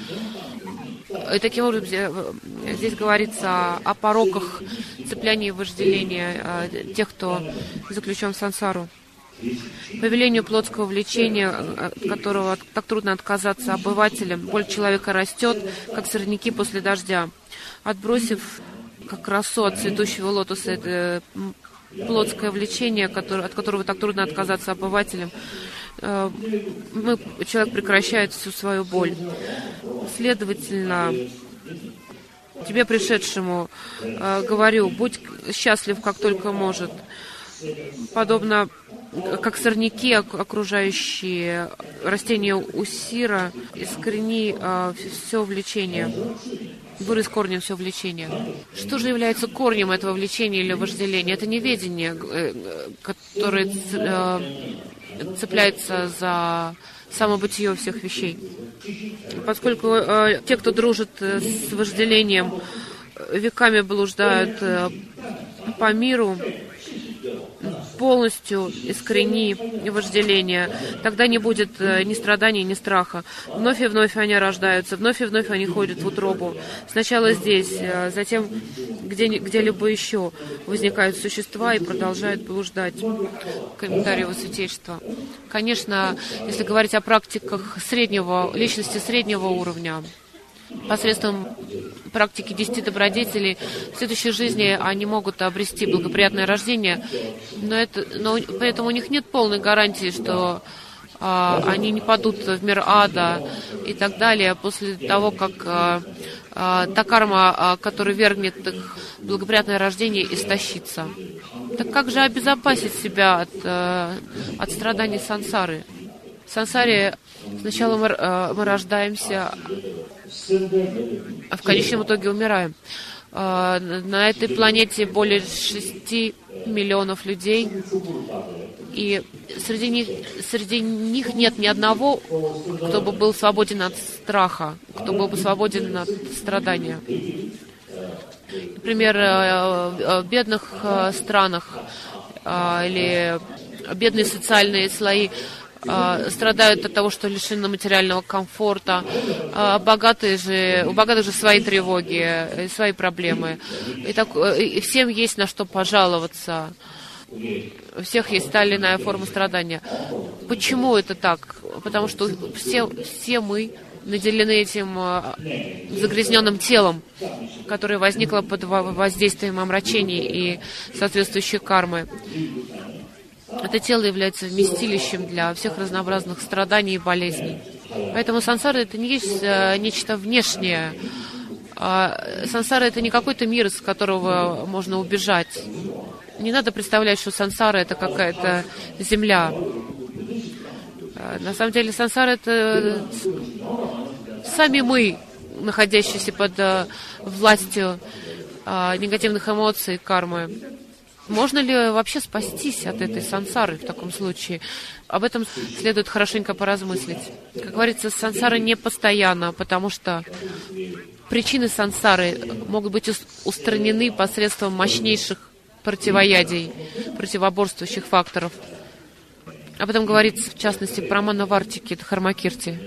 И таким образом здесь говорится о пороках цепляния и вожделения тех, кто заключен в сансару. По велению плотского влечения, от которого так трудно отказаться обывателям, боль человека растет, как сорняки после дождя. Отбросив, как росу от цветущего лотоса, это плотское влечение, от которого так трудно отказаться обывателям, человек прекращает всю свою боль. Следовательно, тебе, пришедшему, говорю, будь счастлив, как только может. Подобно как сорняки, окружающие растения усира, искорени все влечение, вырысь корнем все влечение. Что же является корнем этого влечения или вожделения? Это неведение, которое цепляется за самобытие всех вещей. Поскольку те, кто дружит с вожделением, веками блуждают по миру, полностью искорени вожделение. Тогда не будет ни страданий, ни страха. Вновь и вновь они рождаются, вновь и вновь они ходят в утробу. Сначала здесь, затем где-либо еще возникают существа и продолжают блуждать. Комментарий Его Святейшества. Конечно, если говорить о практиках личности среднего уровня, посредством практики 10 добродетелей в следующей жизни они могут обрести благоприятное рождение, но поэтому у них нет полной гарантии, что они не падут в мир ада и так далее после того, как та карма, которая вергнет их в благоприятное рождение, истощится. Так как же обезопасить себя от страданий сансары? В сансаре сначала мы рождаемся, а в конечном итоге умираем. На этой планете более 6 миллионов людей, и среди них нет ни одного, кто бы был свободен от страха, кто был бы свободен от страдания. Например, в бедных странах или бедные социальные слои страдают от того, что лишены материального комфорта. У богатых же свои тревоги, свои проблемы. И всем есть на что пожаловаться. У всех есть та или иная форма страдания. Почему это так? Потому что все мы наделены этим загрязненным телом, которое возникло под воздействием омрачений и соответствующей кармы. Это тело является вместилищем для всех разнообразных страданий и болезней. Поэтому сансара — это не есть нечто внешнее. Сансара — это не какой-то мир, из которого можно убежать. Не надо представлять, что сансара — это какая-то земля. На самом деле сансара — это сами мы, находящиеся под властью негативных эмоций, кармы. Можно ли вообще спастись от этой сансары в таком случае? Об этом следует хорошенько поразмыслить. Как говорится, сансара не постоянна, потому что причины сансары могут быть устранены посредством мощнейших противоядий, противоборствующих факторов. Об этом говорится, в частности, в Прамана Вартике, Дхармакирти.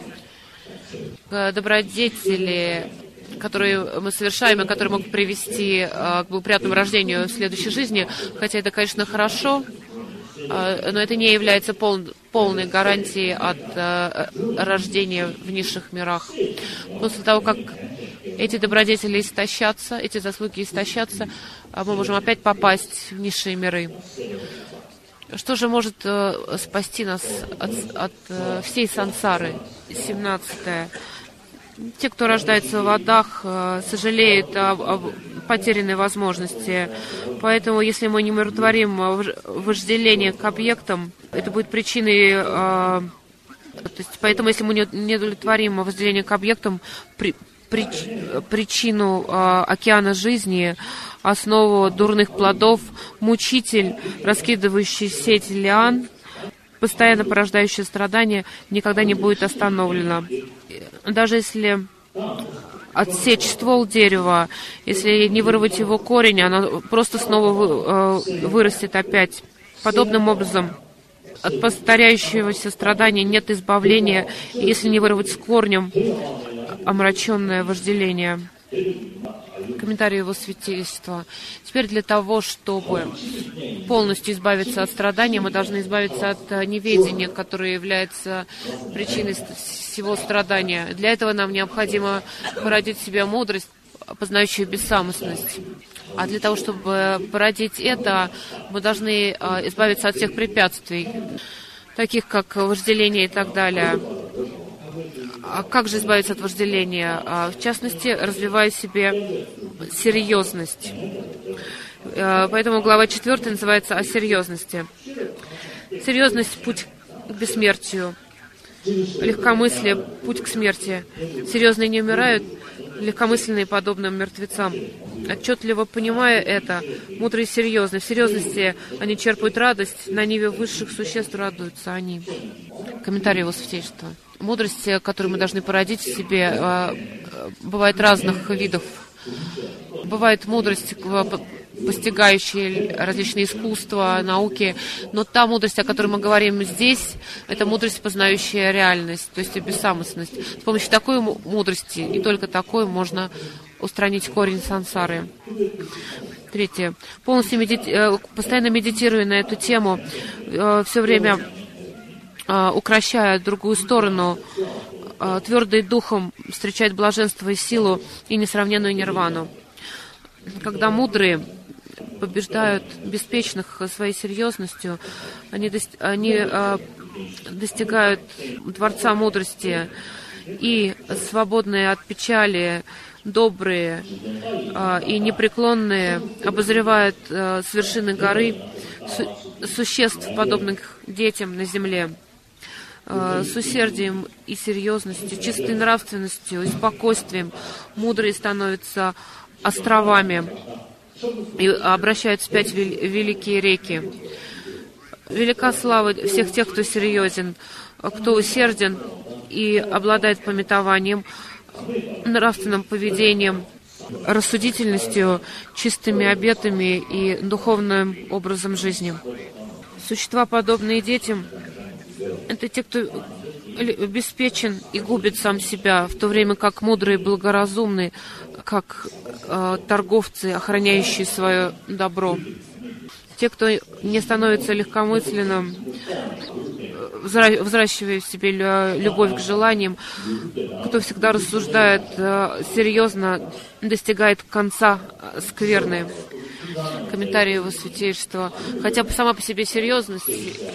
Добродетели, которые мы совершаем, и которые могут привести к благоприятному рождению в следующей жизни, хотя это, конечно, хорошо, но это не является полной гарантией от рождения в низших мирах. После того, как эти добродетели истощатся, эти заслуги истощатся, мы можем опять попасть в низшие миры. Что же может спасти нас от всей сансары? 17-е. Те, кто рождается в адах, сожалеют о потерянной возможности. Поэтому, если мы не умиротворим вожделение к объектам, это будет причиной... Поэтому, если мы не удовлетворим вожделение к объектам, причину океана жизни, основу дурных плодов, мучитель, раскидывающий сеть лиан, постоянно порождающее страдания, никогда не будет остановлено. Даже если отсечь ствол дерева, если не вырвать его корень, оно просто снова вырастет опять. Подобным образом, от повторяющегося страдания нет избавления, если не вырвать с корнем омраченное вожделение. Комментарий Его Святейшества. Теперь для того, чтобы полностью избавиться от страдания, мы должны избавиться от неведения, которое является причиной всего страдания. Для этого нам необходимо породить в себе мудрость, познающую бессамостность. А для того, чтобы породить это, мы должны избавиться от всех препятствий, таких как вожделение и так далее. А как же избавиться от вожделения? В частности, развивая в себе серьезность. Поэтому глава 4 называется «О серьезности». Серьезность — путь к бессмертию. Легкомыслие — путь к смерти. Серьезные не умирают, легкомысленные подобным мертвецам. Отчетливо понимая это, мудрые и серьезные. В серьезности они черпают радость, на ниве высших существ радуются они. Комментарий Его Святейшества. Мудрость, которую мы должны породить в себе, бывает разных видов. Бывает мудрость, постигающие различные искусства, науки. Но та мудрость, о которой мы говорим здесь, это мудрость, познающая реальность, то есть бессамостность. С помощью такой мудрости, и только такой, можно устранить корень сансары. Третье. Полностью постоянно медитируя на эту тему, все время укрощая другую сторону, твердый духом встречает блаженство и силу и несравненную нирвану. Когда мудрые побеждают беспечных своей серьезностью, они достигают дворца мудрости, и свободные от печали, добрые и непреклонные обозревают с вершины горы существ, подобных детям на земле. С усердием и серьезностью, чистой нравственностью и спокойствием мудрые становятся островами и обращают вспять великие реки. Велика слава всех тех, кто серьезен, кто усерден и обладает памятованием, нравственным поведением, рассудительностью, чистыми обетами и духовным образом жизни. Существа, подобные детям, это те, кто обеспечен и губит сам себя, в то время как мудрые и благоразумные, как торговцы, охраняющие свое добро. Те, кто не становится легкомысленным, взращивая в себе любовь к желаниям, кто всегда рассуждает серьезно, достигает конца скверны. Комментарий его святейшества. Хотя сама по себе серьезность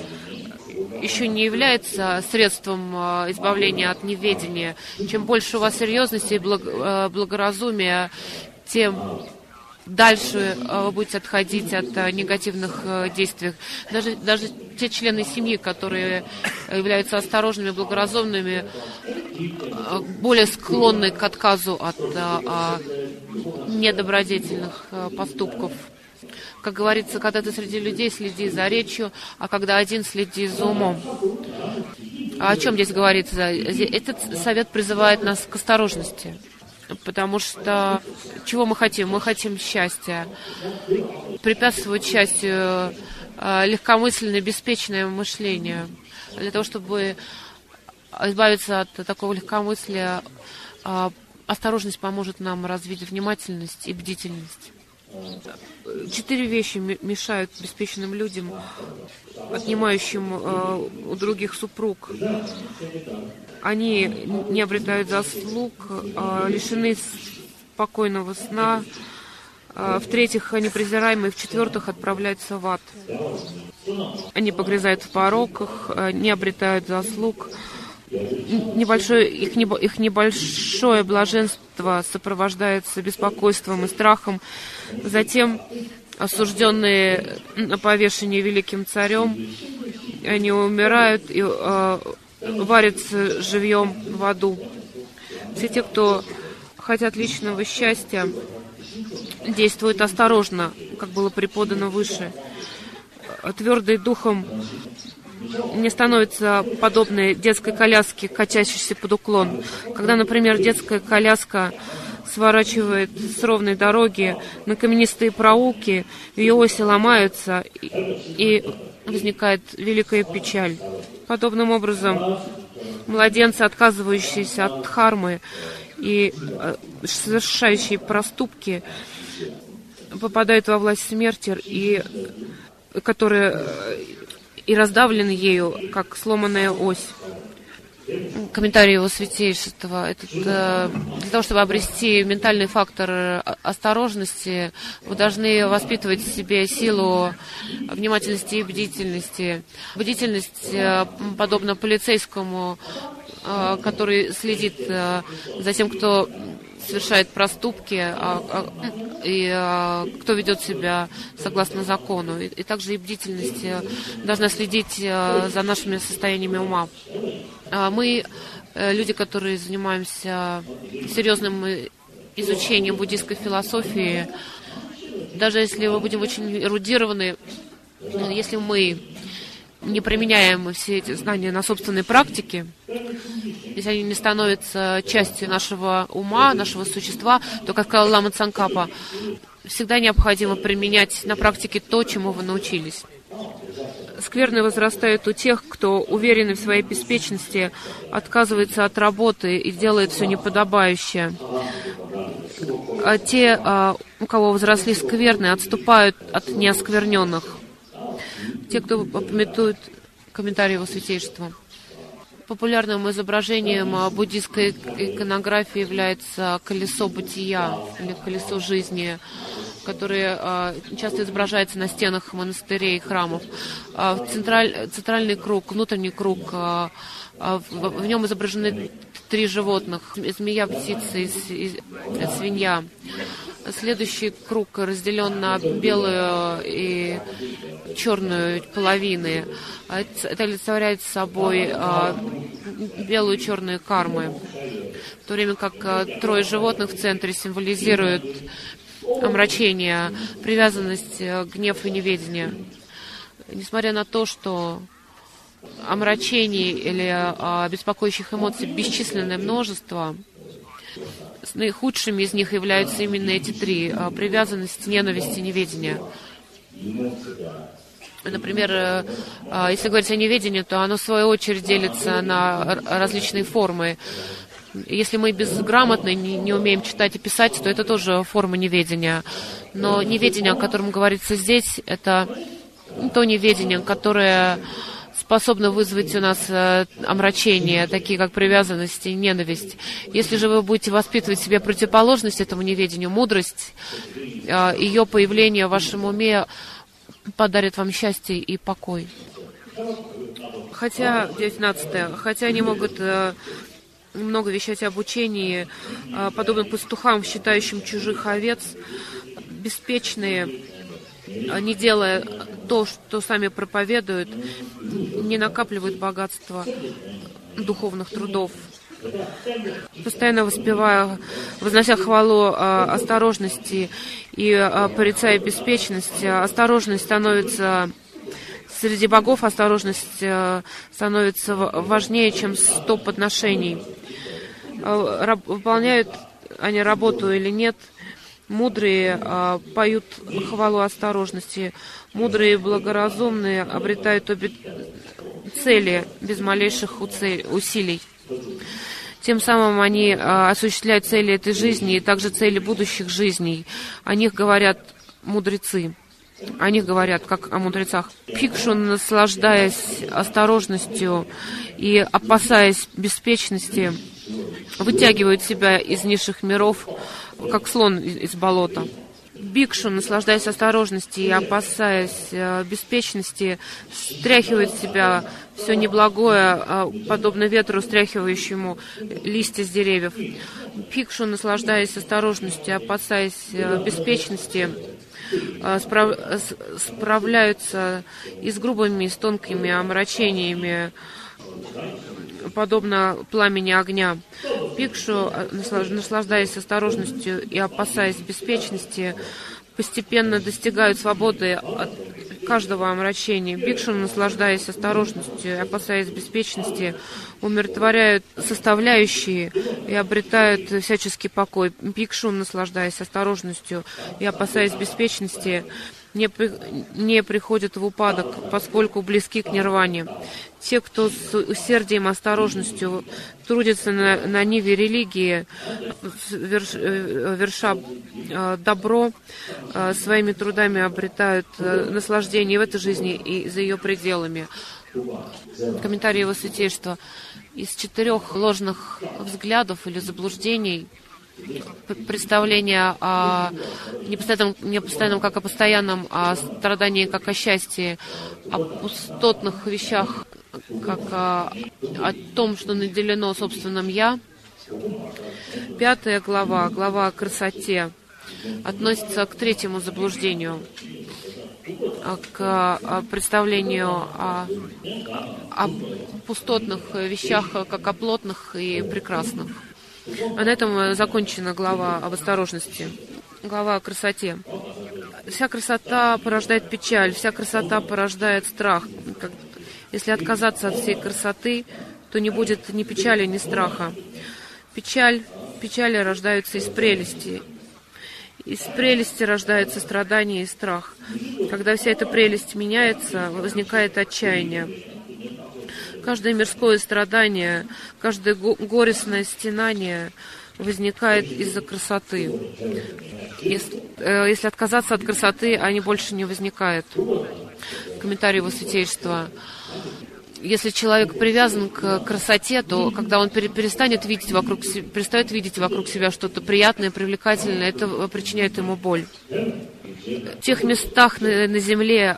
еще не является средством избавления от неведения. Чем больше у вас серьезности и благоразумия, тем дальше вы будете отходить от негативных действий. Даже те члены семьи, которые являются осторожными, благоразумными, более склонны к отказу от недобродетельных поступков. Как говорится, когда ты среди людей, следи за речью, а когда один, следи за умом. А о чем здесь говорится? Этот совет призывает нас к осторожности. Потому что чего мы хотим? Мы хотим счастья. Препятствовать счастью легкомысленное, беспечное мышление. Для того, чтобы избавиться от такого легкомыслия, осторожность поможет нам развить внимательность и бдительность. 4 вещи мешают беспечным людям, отнимающим у других супруг. Они не обретают заслуг, лишены спокойного сна. В-третьих, они презираемые. В-четвертых, отправляются в ад. Они погрязают в пороках, не обретают заслуг. Их небольшое блаженство сопровождается беспокойством и страхом. Затем, осужденные на повешение великим царем, они умирают и варятся живьем в аду. Все те, кто хотят личного счастья, действуют осторожно, как было преподано выше. Твердый духом не становится подобной детской коляске, катящейся под уклон. Когда, например, детская коляска сворачивает с ровной дороги на каменистые проулки, ее оси ломаются, и возникает великая печаль. Подобным образом, младенцы, отказывающиеся от дхармы и совершающие проступки, попадают во власть смерти, которые и раздавлены ею, как сломанная ось. Комментарий его святейшества. Для того, чтобы обрести ментальный фактор осторожности, вы должны воспитывать в себе силу внимательности и бдительности. Бдительность подобна полицейскому, который следит за тем, кто совершает проступки, и кто ведет себя согласно закону. И также и бдительность должна следить за нашими состояниями ума. Мы, люди, которые занимаемся серьезным изучением буддийской философии, даже если мы будем очень эрудированы, если мы не применяем все эти знания на собственной практике, если они не становятся частью нашего ума, нашего существа, то, как сказал Лама Цангкапа, всегда необходимо применять на практике то, чему вы научились. Скверны возрастают у тех, кто, уверенный в своей беспечности, отказывается от работы и делает все неподобающее. А те, у кого возросли скверны, отступают от неоскверненных. Те, кто памятует комментарии Его Святейшества. Популярным изображением буддийской иконографии является колесо бытия или колесо жизни, которое часто изображается на стенах монастырей и храмов. Центральный круг, внутренний круг, в нем изображены 3 животных: змея, птица и свинья. Следующий круг разделен на белую и черную половины. Это олицетворяет собой белую и черную кармы, в то время как 3 животных в центре символизируют омрачение, привязанность, гнев и неведение. Несмотря на то, что омрачений или беспокоящих эмоций бесчисленное множество, наихудшими из них являются именно эти 3: привязанность, ненависть и неведение. Например, если говорить о неведении, то оно в свою очередь делится на различные формы. Если мы безграмотны, не умеем читать и писать, то это тоже форма неведения. Но неведение, о котором говорится здесь, это то неведение, которое способно вызвать у нас омрачения, такие как привязанность и ненависть. Если же вы будете воспитывать в себе противоположность этому неведению, мудрость, ее появление в вашем уме подарит вам счастье и покой. Хотя, 19-е, хотя они могут много вещать об учении, подобно пастухам, считающим чужих овец, беспечные, не делая то, что сами проповедуют, не накапливают богатство духовных трудов. Постоянно вознося хвалу осторожности и порицая беспечность, осторожность становится среди богов, осторожность становится важнее, чем 100 подношений. Выполняют они работу или нет, мудрые поют хвалу осторожности, мудрые и благоразумные обретают обе цели без малейших усилий. Тем самым они осуществляют цели этой жизни и также цели будущих жизней. О них говорят мудрецы. О них говорят, как о мудрецах. Бхикшу, наслаждаясь осторожностью и опасаясь беспечности, вытягивают себя из низших миров, как слон из болота. Бхикшу, наслаждаясь осторожностью и опасаясь беспечности, стряхивает с себя все неблагое, подобно ветру, стряхивающему листья с деревьев. Бхикшу, наслаждаясь осторожностью и опасаясь беспечности, справляются и с грубыми, и с тонкими омрачениями, подобно пламени огня. Бхикшу, наслаждаясь осторожностью и опасаясь беспечности, постепенно достигают свободы от каждого омрачения. Бхикшу, наслаждаясь осторожностью и опасаясь беспечности, умиротворяют составляющие и обретают всяческий покой. Бхикшу, наслаждаясь осторожностью и опасаясь беспечности, не приходят в упадок, поскольку близки к нирване. Те, кто с усердием и осторожностью трудятся на ниве религии, верша добро, своими трудами обретают наслаждение в этой жизни и за ее пределами. Комментарий Его Святейшества. Из 4 ложных взглядов или заблуждений, представление о непостоянном как о постоянном, о страдании как о счастье, о пустотных вещах как о том, что наделено собственным «я». 5 глава, глава о красоте, относится к 3 заблуждению, к представлению о пустотных вещах как о плотных и прекрасных. А на этом закончена глава об осторожности. Глава о красоте. Вся красота порождает печаль, вся красота порождает страх. Если отказаться от всей красоты, то не будет ни печали, ни страха. Печали рождаются из прелести. Из прелести рождается страдание и страх. Когда вся эта прелесть меняется, возникает отчаяние. Каждое мирское страдание, каждое горестное стенание возникает из-за красоты. Если отказаться от красоты, они больше не возникают. Комментарий Его Святейшества. Если человек привязан к красоте, то когда он перестает видеть вокруг себя что-то приятное, привлекательное, это причиняет ему боль. В тех местах на земле,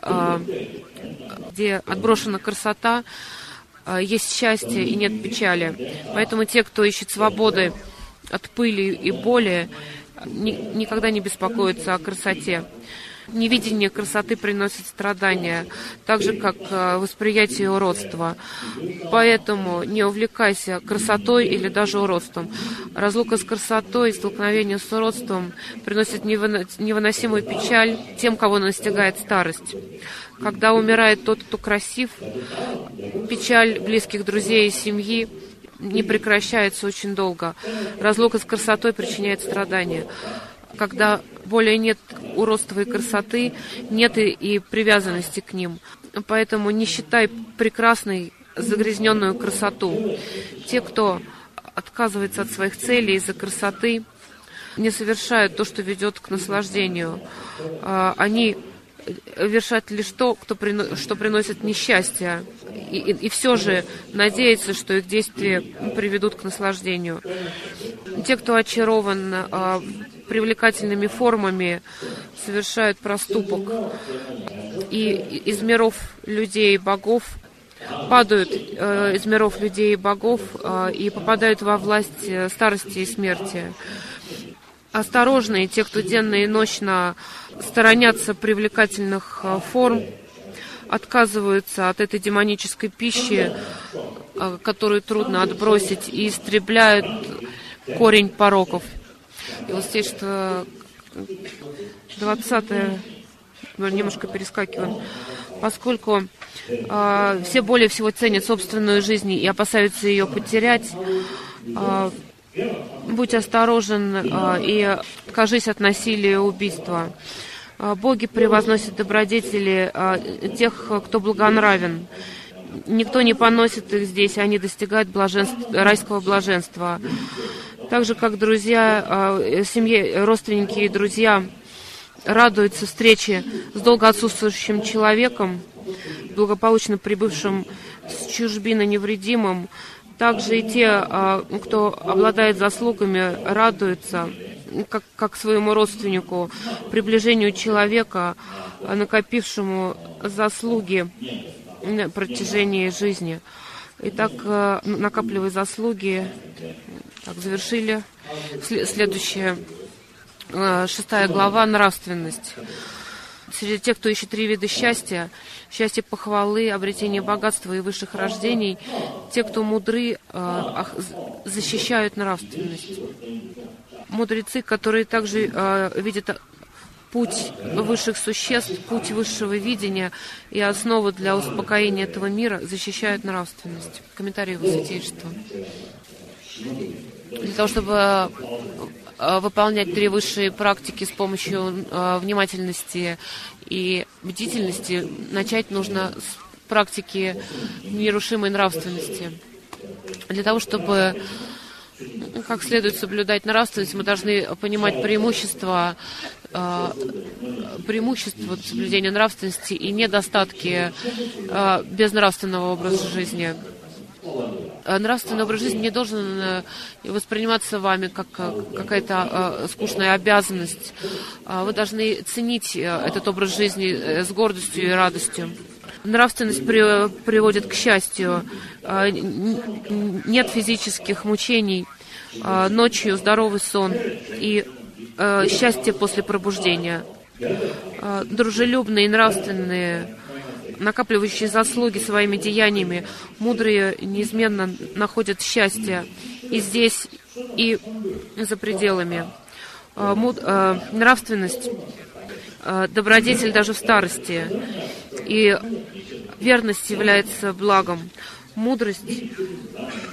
где отброшена красота, есть счастье и нет печали. Поэтому те, кто ищет свободы от пыли и боли, никогда не беспокоятся о красоте. Невидение красоты приносит страдания, так же, как восприятие уродства. Поэтому не увлекайся красотой или даже уродством. Разлука с красотой и столкновение с уродством приносит невыносимую печаль тем, кого настигает старость. Когда умирает тот, кто красив, печаль близких друзей и семьи не прекращается очень долго. Разлука с красотой причиняет страдания. Когда более нет уродства и красоты, нет и привязанности к ним. Поэтому не считай прекрасной загрязненную красоту. Те, кто отказывается от своих целей из-за красоты, не совершают то, что ведет к наслаждению. Они вершат лишь то, что приносит несчастье, и все же надеются, что их действия приведут к наслаждению. Те, кто очарован привлекательными формами, совершают проступок, и из миров людей и богов падают из миров людей и богов и попадают во власть старости и смерти. Осторожные те, кто денно и ночно сторонятся привлекательных форм, отказываются от этой демонической пищи, которую трудно отбросить, и истребляют корень пороков. И вот здесь, что 20-е, немножко перескакиваем, поскольку все более всего ценят собственную жизнь и опасаются ее потерять, будь осторожен и откажись от насилия и убийства. Боги превозносят добродетели тех, кто благонравен. Никто не поносит их здесь, они достигают райского блаженства. Так же, как друзья, семье, родственники и друзья радуются встрече с долго отсутствующим человеком, благополучно прибывшим с чужбины невредимым, также и те, кто обладает заслугами, радуются, как своему родственнику, приближению человека, накопившему заслуги на протяжении жизни. Итак, накапливая заслуги, так, завершили. Следующая, 6 глава, нравственность. Среди тех, кто ищет 3 вида счастья, счастье похвалы, обретение богатства и высших рождений, те, кто мудры, защищают нравственность. Мудрецы, которые также видят путь высших существ, путь высшего видения и основу для успокоения этого мира, защищают нравственность. Комментарий Его Святейшества. Для того, чтобы выполнять 3 высшие практики с помощью внимательности и бдительности, начать нужно с практики нерушимой нравственности. Для того, чтобы как следует соблюдать нравственность, мы должны понимать преимущества соблюдения нравственности и недостатки безнравственного образа жизни. Нравственный образ жизни не должен восприниматься вами как какая-то скучная обязанность. Вы должны ценить этот образ жизни с гордостью и радостью. Нравственность приводит к счастью. Нет физических мучений. Ночью здоровый сон и счастье после пробуждения. Дружелюбные и нравственные, накапливающие заслуги своими деяниями, мудрые неизменно находят счастье и здесь, и за пределами. Нравственность, добродетель даже в старости, и верность является благом. Мудрость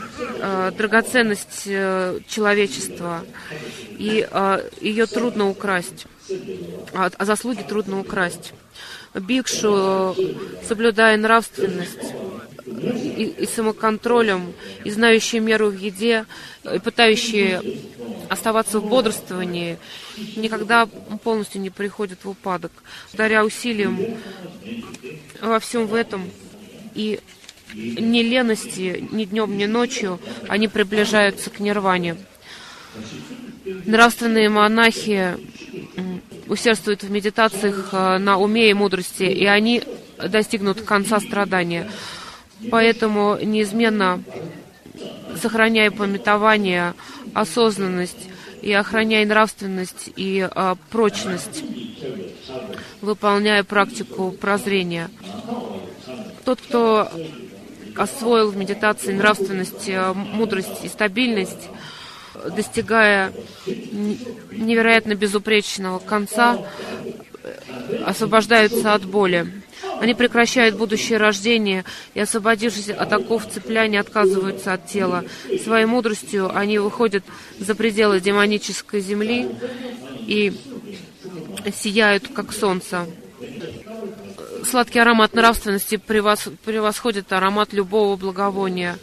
драгоценность человечества, и ее трудно украсть, а заслуги трудно украсть. Бикшу, соблюдая нравственность и самоконтролем, и знающие меру в еде, и пытающие оставаться в бодрствовании, никогда полностью не приходят в упадок. Благодаря усилиям во всем в этом и ни лености, ни днем, ни ночью они приближаются к нирване. Нравственные монахи усердствуют в медитациях на уме и мудрости, и они достигнут конца страдания. Поэтому неизменно, сохраняя памятование, осознанность и охраняя нравственность и прочность, выполняя практику прозрения. Тот, кто освоил в медитации нравственность, мудрость и стабильность, достигая невероятно безупречного конца, освобождаются от боли. Они прекращают будущее рождение и, освободившись от оков цепляния, отказываются от тела. Своей мудростью они выходят за пределы демонической земли и сияют, как солнце. Сладкий аромат нравственности превосходит аромат любого благовония,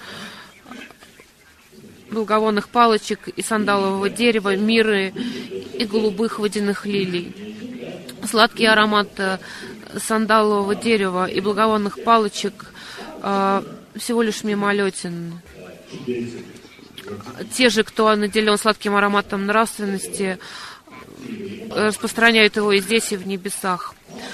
благовонных палочек и сандалового дерева, миры и голубых водяных лилий. Сладкий аромат сандалового дерева и благовонных палочек всего лишь мимолетен. Те же, кто наделен сладким ароматом нравственности, распространяют его и здесь, и в небесах.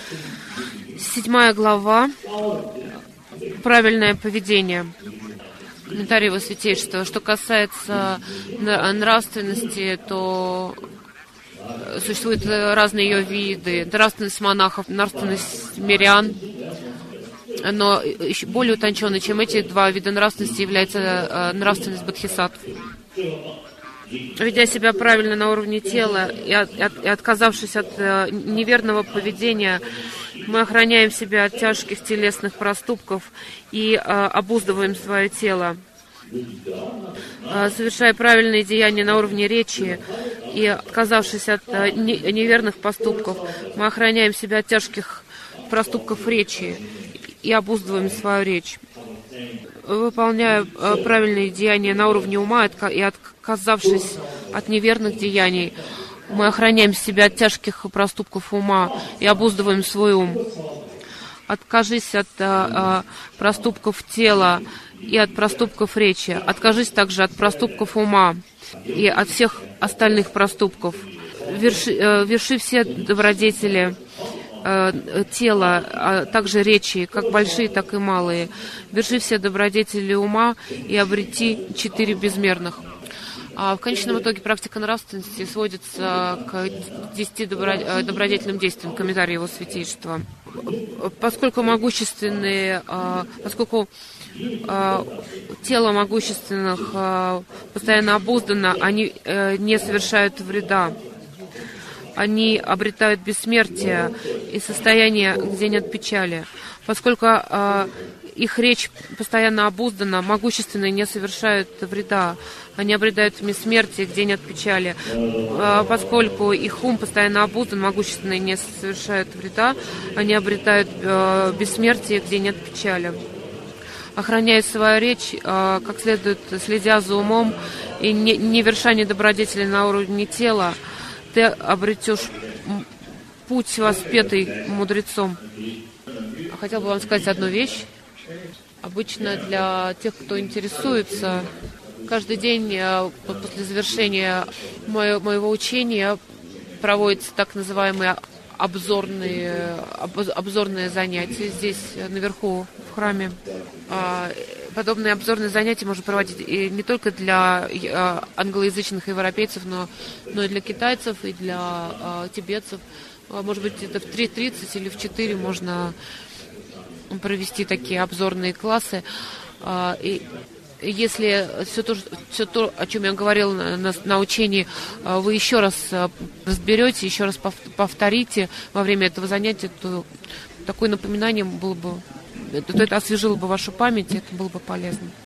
7 глава. Правильное поведение. Комментарий Его Святейшества. Что касается нравственности, то существуют разные ее виды. Нравственность монахов, нравственность мирян. Но еще более утонченной, чем эти два вида нравственности, является нравственность бодхисаттв. Ведя себя правильно на уровне тела и отказавшись от неверного поведения, мы охраняем себя от тяжких телесных проступков и обуздываем свое тело. Совершая правильные деяния на уровне речи и отказавшись от неверных поступков, мы охраняем себя от тяжких проступков речи и обуздываем свою речь. Выполняя правильные деяния на уровне ума и отказавшись от неверных деяний, мы охраняем себя от тяжких проступков ума и обуздываем свой ум. Откажись от проступков тела и от проступков речи. Откажись также от проступков ума и от всех остальных проступков. Верши все добродетели тела, а также речи, как большие, так и малые. Верши все добродетели ума и обрети 4 безмерных. В конечном итоге практика нравственности сводится к 10 добродетельным действиям, комментарий Его Святейшества. Поскольку тело могущественных постоянно обуздано, они не совершают вреда. Они обретают бессмертие и состояние, где нет печали. Поскольку их речь постоянно обуздана, могущественные не совершают вреда. Они обретают бессмертие, где нет печали. Поскольку их ум постоянно обуздан, могущественные не совершают вреда. Они обретают бессмертие, где нет печали. Охраняя свою речь, как следует, следя за умом и не верша недобродетели на уровне тела, ты обретешь путь, воспетый мудрецом. Хотел бы вам сказать одну вещь. Обычно для тех, кто интересуется, каждый день после завершения моего учения проводятся так называемые обзорные занятия здесь, наверху, в храме. Подобные обзорные занятия можно проводить и не только для англоязычных европейцев, но и для китайцев, и для тибетцев. Может быть, это в 3:30 или в 4 можно провести такие обзорные классы. И если все то, о чем я говорила на учении, вы еще раз разберете, еще раз повторите во время этого занятия, то такое напоминание было бы, то это освежило бы вашу память, и это было бы полезно.